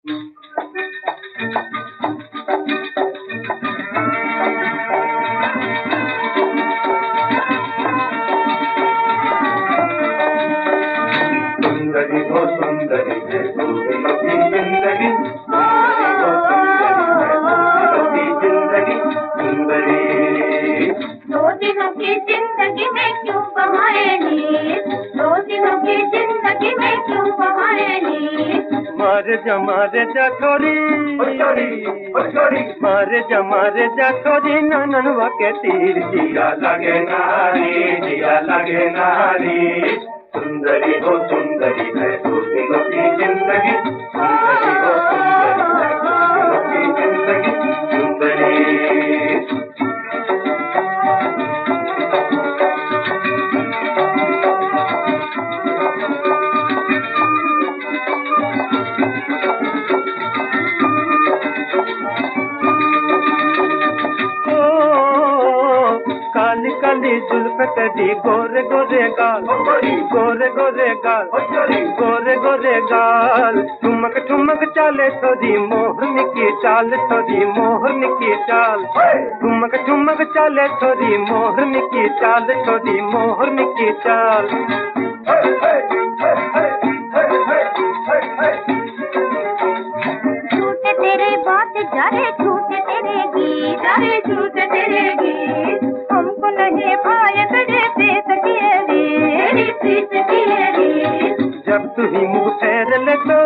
सुंदरी हो सुंदरी है दूधियों की जिंदगी, सुंदरी हो सुंदरी है दूधियों की जिंदगी, सुंदरी। 2 दिनों की जिंदगी में क्यों गंवाए नींद, 2 दिनों की जिंदगी में क्यों गंवाए नींद। मारे जा छोरी, मारे जा छोरी ननवा के तीर, जिया लगे नारी, जिया लगे नारी। सुंदरी हो सुंदरी है दूधियों की जिंदगी, सुंदरी हो सुंदरी है दूधियों की जिंदगी, सुंदरी। काली काली जुल्फ तेरी, गोरे गोरे गाल, गोरे गोरे गाल, गोरे गोरे गाल। ठुमक ठुमक चाले थोड़ी मोहन की चाल, थोड़ी मोहन की चाल। ठुमक ठुमक चाले थोड़ी मोहन की चाल, थोड़ी मोहन की चाल। झूठे तेरे बात जारे, झूठे तेरे गीत, अरे झूठे तेरे गीत। हमको नहीं भाए बड़े प्रीत किए रे, प्रीत किए रे। जब तू ही मुँह फेर ले तो,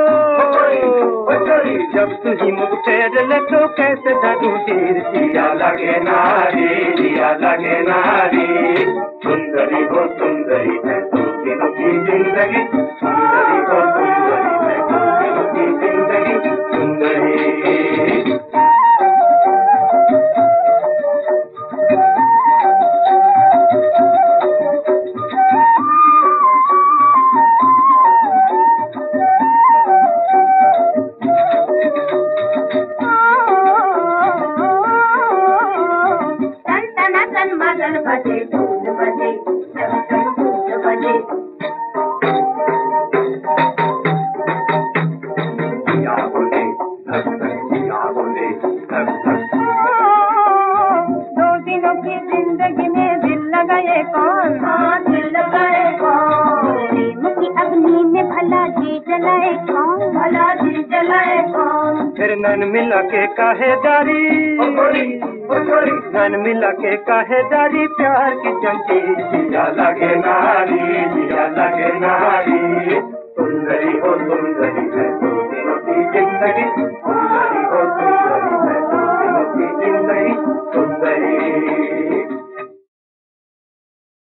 जब तू ही मुँह फेर ले तो कैसे धरूं तीर, जिया लगे नारी, जिया लगे नारी। सुंदरी हो सुंदरी है दूधियों की जिंदगी, सुंदरी हो सुंदरी है दूधियों की जिंदगी, सुंदरी। मदन बजे, ढोल बजे, टन टन ढोल बजे। जिया बोले धक धक, जिया बोले धक धक। 2 दिनों की जिंदगी में दिल लगाए कौन, हाँ दिल लगाए कौन। प्रेम की अग्नि में भला जी जलाए कौन, भला जी जलाए कौन। फिर नैन मिला के काहे डारी, नैन मिला के काहे डारी, प्यार की जंजीर, जिया लगे नारी, जिया लगे नारी। सुंदरी हो सुंदरी है